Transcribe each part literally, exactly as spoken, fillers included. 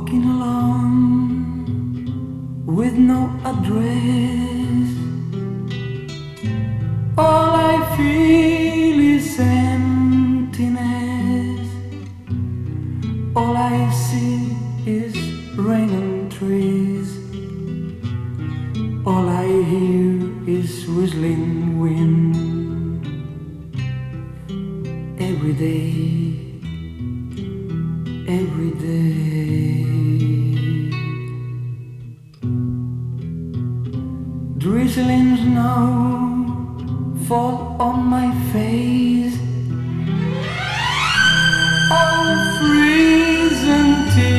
Walking alone with no address, all I feel is emptiness. All I see is rain and trees. All I hear is whistling wind. Every day, every day, drizzling snow fall on my face. All freezing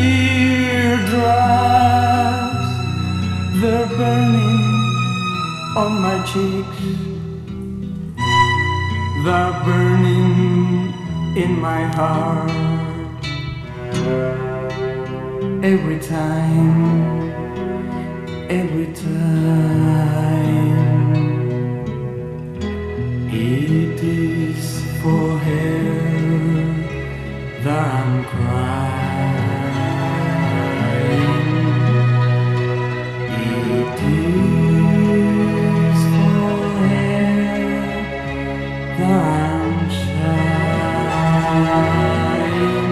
teardrops, they're burning on my cheeks. They're burning in my heart. Every time, every time, it is for her that I'm crying. It is for her that I'm sighing.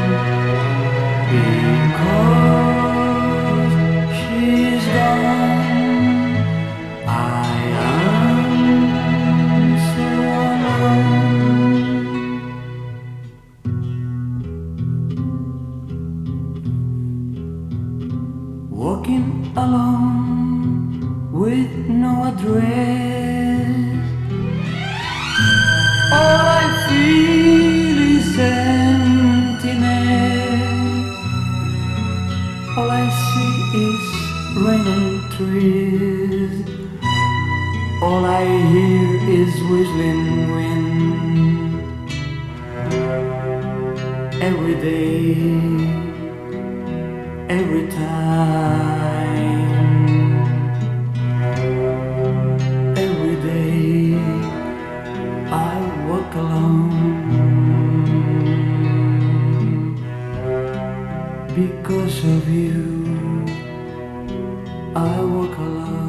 Because she's gone, I am so alone. Walking alone with no address, all I feel is emptiness. All I see is rain and trees. All I hear is whistling wind. Every day, every time, every day I walk alone. Because of you, I walk alone.